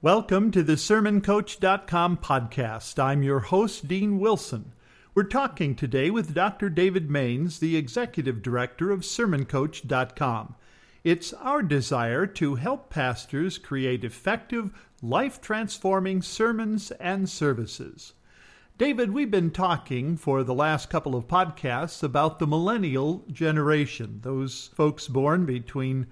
Welcome to the SermonCoach.com podcast. I'm your host, Dean Wilson. We're talking today with Dr. David Maines, the Executive Director of SermonCoach.com. It's our desire to help pastors create effective, life-transforming sermons and services. David, we've been talking for the last couple of podcasts about the millennial generation, those folks born between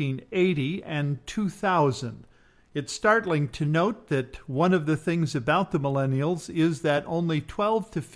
1980 and 2000. It's startling to note that one of the things about the millennials is that only 12 to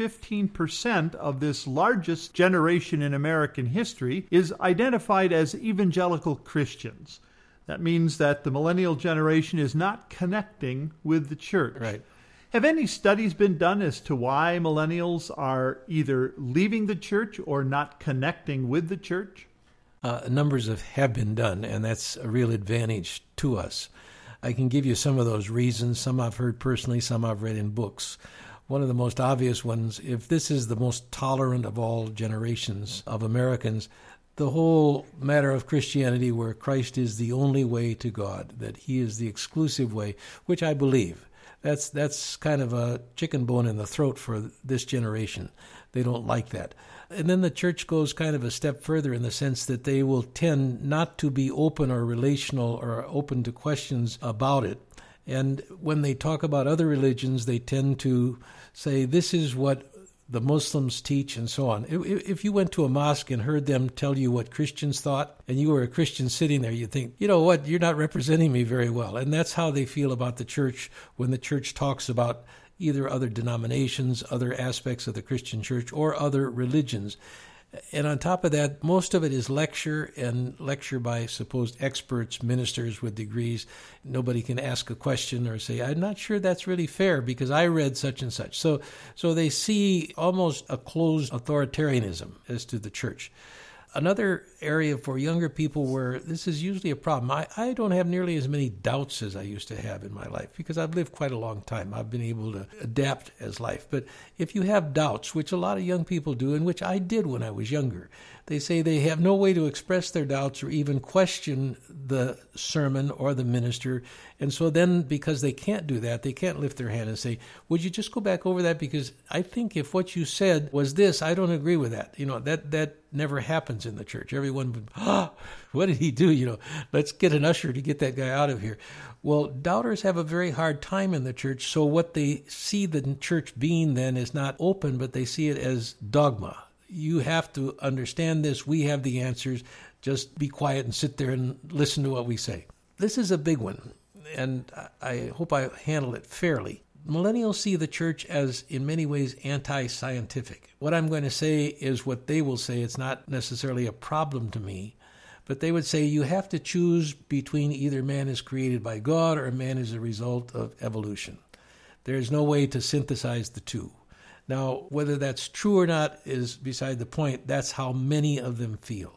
15% of this largest generation in American history is identified as evangelical Christians. That means that the millennial generation is not connecting with the church. Right. Have any studies been done as to why millennials are either leaving the church or not connecting with the church? Numbers have been done, and that's a real advantage to us. I can give you some of those reasons. Some I've heard personally, some I've read in books. One of the most obvious ones, if this is the most tolerant of all generations of Americans, the whole matter of Christianity where Christ is the only way to God, that he is the exclusive way, which I believe. That's kind of a chicken bone in the throat for this generation. They don't like that. And then the church goes kind of a step further in the sense that they will tend not to be open or relational or open to questions about it. And when they talk about other religions, they tend to say, this is what the Muslims teach and so on. If you went to a mosque and heard them tell you what Christians thought, and you were a Christian sitting there, you'd think, you know what, you're not representing me very well. And that's how they feel about the church when the church talks about either other denominations, other aspects of the Christian church, or other religions. And on top of that, most of it is lecture, and lecture by supposed experts, ministers with degrees. Nobody can ask a question or say, I'm not sure that's really fair because I read such and such. So they see almost a closed authoritarianism as to the church. Another area for younger people where this is usually a problem, I don't have nearly as many doubts as I used to have in my life because I've lived quite a long time. I've been able to adapt as life. But if you have doubts, which a lot of young people do, and which I did when I was younger, they say they have no way to express their doubts or even question the sermon or the minister. And so then, because they can't do that, they can't lift their hand and say, would you just go back over that? Because I think if what you said was this, I don't agree with that. You know, that never happens in the church. Everyone would, what did he do? You know, let's get an usher to get that guy out of here. Well, doubters have a very hard time in the church. So what they see the church being then is not open, but they see it as dogma. You have to understand this. We have the answers. Just be quiet and sit there and listen to what we say. This is a big one, and I hope I handle it fairly. Millennials see the church as, in many ways, anti-scientific. What I'm going to say is what they will say. It's not necessarily a problem to me, but they would say you have to choose between either man is created by God or man is a result of evolution. There is no way to synthesize the two. Now, whether that's true or not is beside the point. That's how many of them feel.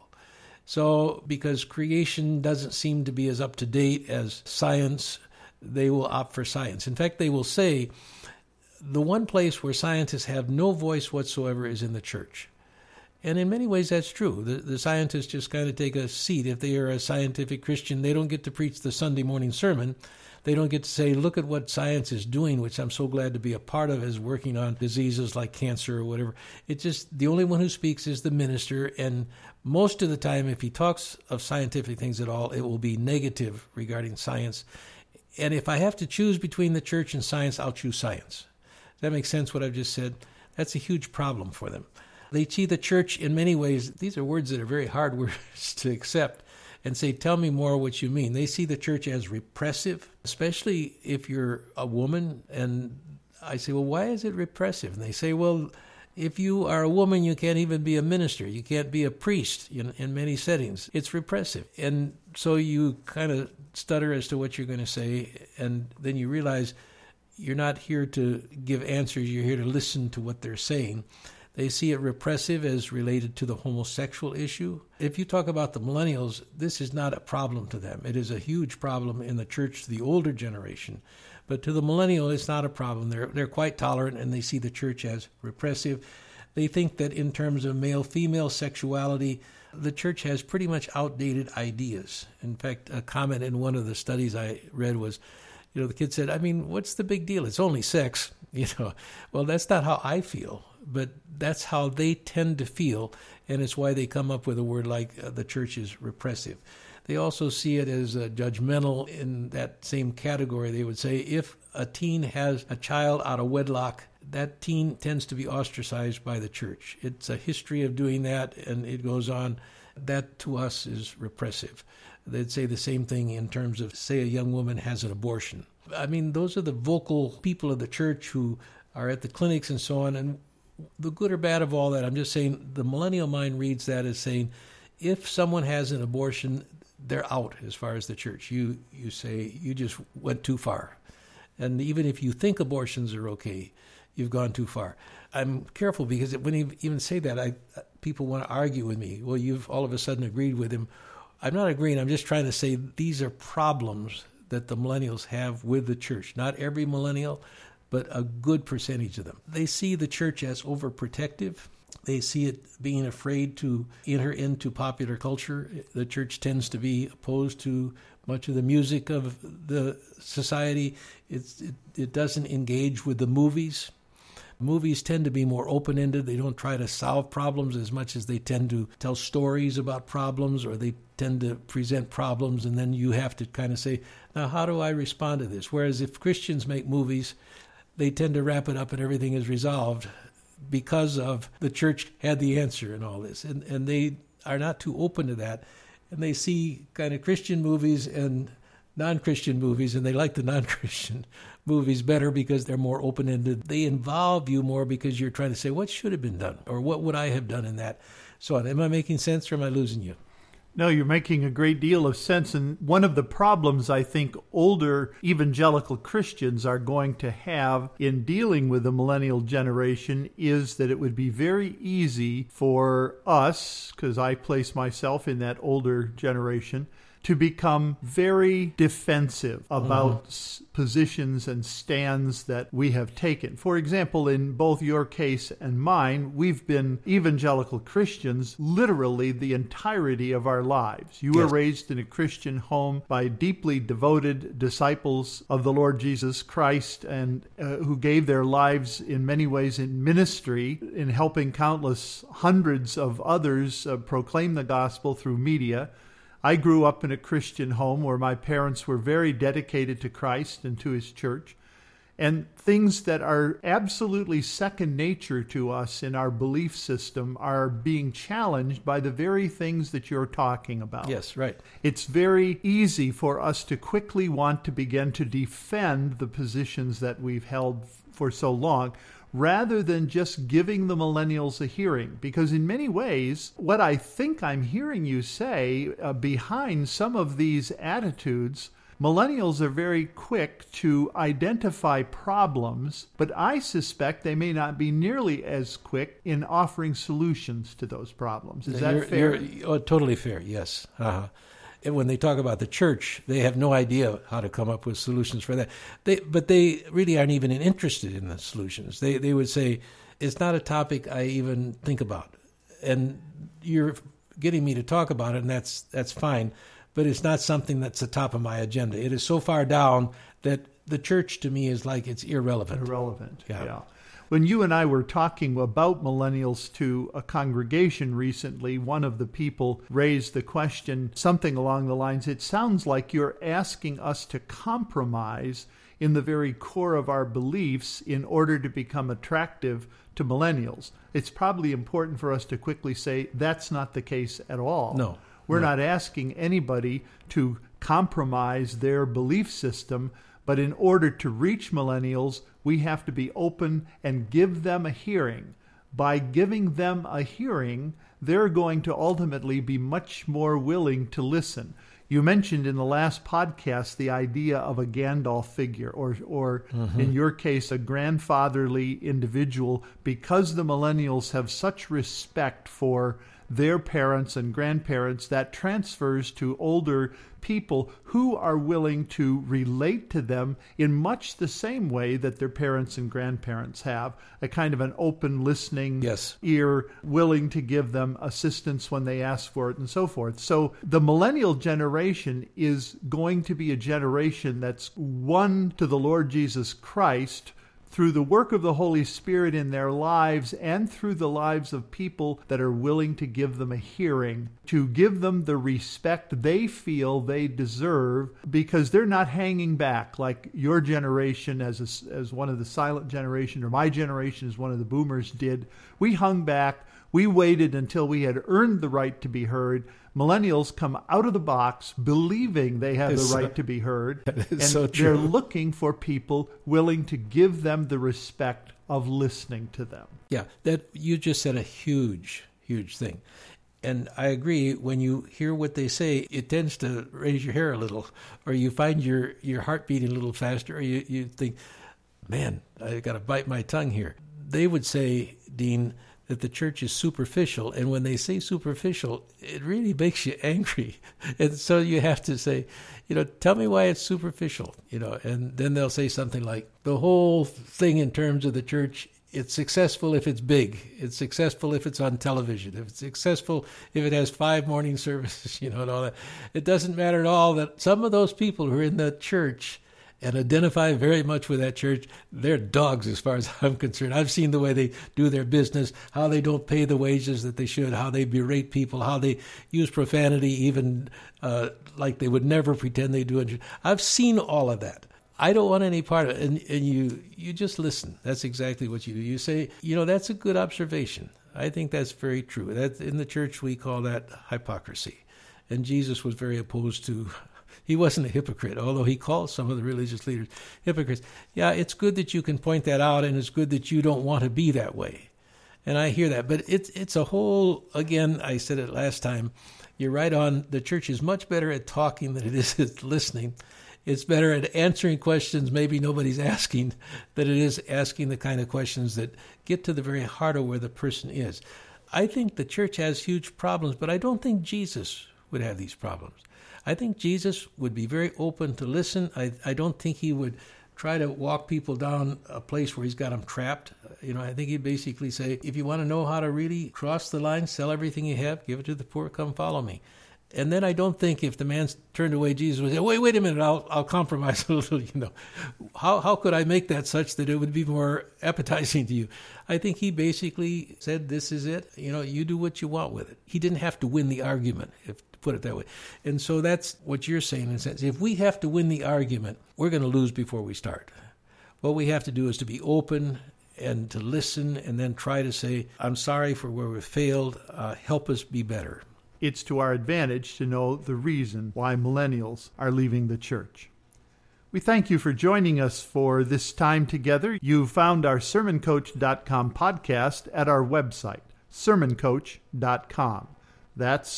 So, because creation doesn't seem to be as up to date as science, they will opt for science. In fact, they will say the one place where scientists have no voice whatsoever is in the church. And in many ways, that's true. The scientists just kind of take a seat. If they are a scientific Christian, they don't get to preach the Sunday morning sermon. They don't get to say, look at what science is doing, which I'm so glad to be a part of, is working on diseases like cancer or whatever. It's just the only one who speaks is the minister. And most of the time, if he talks of scientific things at all, it will be negative regarding science. And if I have to choose between the church and science, I'll choose science. Does that make sense, what I've just said? That's a huge problem for them. They see the church in many ways. These are words that are very hard words to accept. And say, tell me more what you mean. They see the church as repressive, especially if you're a woman. And I say, well, why is it repressive? And they say, well, if you are a woman, you can't even be a minister. You can't be a priest in many settings. It's repressive. And so you kind of stutter as to what you're going to say. And then you realize you're not here to give answers. You're here to listen to what they're saying. They see it repressive as related to the homosexual issue. If you talk about the millennials, this is not a problem to them. It is a huge problem in the church to the older generation. But to the millennial, it's not a problem. They're quite tolerant, and they see the church as repressive. They think that in terms of male-female sexuality, the church has pretty much outdated ideas. In fact, a comment in one of the studies I read was, The kid said, I mean, what's the big deal? It's only sex. Well, that's not how I feel, but that's how they tend to feel, and it's why they come up with a word like the church is repressive. They also see it as judgmental. In that same category, they would say if a teen has a child out of wedlock, that teen tends to be ostracized by the church. It's a history of doing that, and it goes on. That, to us, is repressive. They'd say the same thing in terms of, say, a young woman has an abortion. I mean, those are the vocal people of the church who are at the clinics and so on. And the good or bad of all that, I'm just saying the millennial mind reads that as saying, if someone has an abortion, they're out as far as the church. You say, you just went too far. And even if you think abortions are okay, you've gone too far. I'm careful because when you even say that, people want to argue with me. Well, you've all of a sudden agreed with him. I'm not agreeing. I'm just trying to say these are problems that the millennials have with the church. Not every millennial, but a good percentage of them. They see the church as overprotective. They see it being afraid to enter into popular culture. The church tends to be opposed to much of the music of the society. It doesn't engage with the movies. Movies tend to be more open-ended. They don't try to solve problems as much as they tend to tell stories about problems, or they tend to present problems, and then you have to kind of say, now, how do I respond to this? Whereas if Christians make movies, they tend to wrap it up and everything is resolved because of the church had the answer in all this. And they are not too open to that. And they see kind of Christian movies and non-Christian movies, and they like the non-Christian movies better because they're more open-ended. They involve you more because you're trying to say, what should have been done? Or what would I have done in that? So on. Am I making sense, or am I losing you? No, you're making a great deal of sense. And one of the problems I think older evangelical Christians are going to have in dealing with the millennial generation is that it would be very easy for us, because I place myself in that older generation, to become very defensive about positions and stands that we have taken. For example, in both your case and mine, we've been evangelical Christians literally the entirety of our lives. You were raised in a Christian home by deeply devoted disciples of the Lord Jesus Christ, and who gave their lives in many ways in ministry, in helping countless hundreds of others proclaim the gospel through media. I grew up in a Christian home where my parents were very dedicated to Christ and to his church. And things that are absolutely second nature to us in our belief system are being challenged by the very things that you're talking about. Yes, right. It's very easy for us to quickly want to begin to defend the positions that we've held for so long, rather than just giving the millennials a hearing. Because in many ways, what I think I'm hearing you say behind some of these attitudes, millennials are very quick to identify problems, but I suspect they may not be nearly as quick in offering solutions to those problems. Is that fair? You're totally fair, yes. And when they talk about the church, they have no idea how to come up with solutions for that. But they really aren't even interested in the solutions. They would say, it's not a topic I even think about. And you're getting me to talk about it, and that's fine. But it's not something that's the top of my agenda. It is so far down that the church to me is like it's irrelevant. Irrelevant, yeah. When you and I were talking about millennials to a congregation recently, one of the people raised the question, something along the lines, it sounds like you're asking us to compromise in the very core of our beliefs in order to become attractive to millennials. It's probably important for us to quickly say that's not the case at all. No. We're not asking anybody to compromise their belief system, but in order to reach millennials, we have to be open and give them a hearing. By giving them a hearing, they're going to ultimately be much more willing to listen. You mentioned in the last podcast the idea of a Gandalf figure, or in your case, a grandfatherly individual, because the millennials have such respect for their parents and grandparents, that transfers to older people who are willing to relate to them in much the same way that their parents and grandparents have, a kind of an open listening ear, willing to give them assistance when they ask for it and so forth. So the millennial generation is going to be a generation that's won to the Lord Jesus Christ through the work of the Holy Spirit in their lives and through the lives of people that are willing to give them a hearing, to give them the respect they feel they deserve, because they're not hanging back like your generation as one of the silent generation, or my generation as one of the boomers did. We hung back. We waited until we had earned the right to be heard. Millennials come out of the box believing they have the right to be heard. And so true. They're looking for people willing to give them the respect of listening to them. Yeah, that you just said a huge, huge thing. And I agree, when you hear what they say, it tends to raise your hair a little, or you find your heart beating a little faster, or you think, man, I got to bite my tongue here. They would say, Dean, that the church is superficial, and when they say superficial, it really makes you angry. And so you have to say, tell me why it's superficial, and then they'll say something like, the whole thing in terms of the church, it's successful if it's big. It's successful if it's on television. If it's successful if it has 5 morning services, and all that. It doesn't matter at all that some of those people who are in the church and identify very much with that church, they're dogs as far as I'm concerned. I've seen the way they do their business, how they don't pay the wages that they should, how they berate people, how they use profanity even like they would never pretend they do it. I've seen all of that. I don't want any part of it. And you just listen. That's exactly what you do. You say, that's a good observation. I think that's very true. That in the church we call that hypocrisy. And Jesus was very opposed to. He wasn't a hypocrite, although he called some of the religious leaders hypocrites. Yeah, it's good that you can point that out, and it's good that you don't want to be that way. And I hear that. But it's a whole, again, I said it last time, you're right on. The church is much better at talking than it is at listening. It's better at answering questions maybe nobody's asking than it is asking the kind of questions that get to the very heart of where the person is. I think the church has huge problems, but I don't think Jesus would have these problems. I think Jesus would be very open to listen. I don't think he would try to walk people down a place where he's got them trapped. I think he'd basically say, if you want to know how to really cross the line, sell everything you have, give it to the poor, come follow me. And then I don't think if the man turned away, Jesus would say, wait a minute, I'll compromise a little, How could I make that such that it would be more appetizing to you? I think he basically said, this is it. You do what you want with it. He didn't have to win the argument, to put it that way. And so that's what you're saying in a sense. If we have to win the argument, we're going to lose before we start. What we have to do is to be open and to listen and then try to say, I'm sorry for where we failed. Help us be better. It's to our advantage to know the reason why millennials are leaving the church. We thank you for joining us for this time together. You found our SermonCoach.com podcast at our website, SermonCoach.com. That's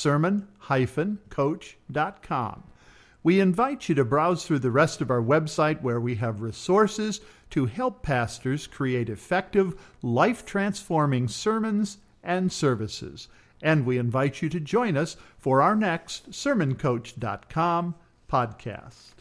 sermon-coach.com. We invite you to browse through the rest of our website where we have resources to help pastors create effective, life-transforming sermons and services. And we invite you to join us for our next SermonCoach.com podcast.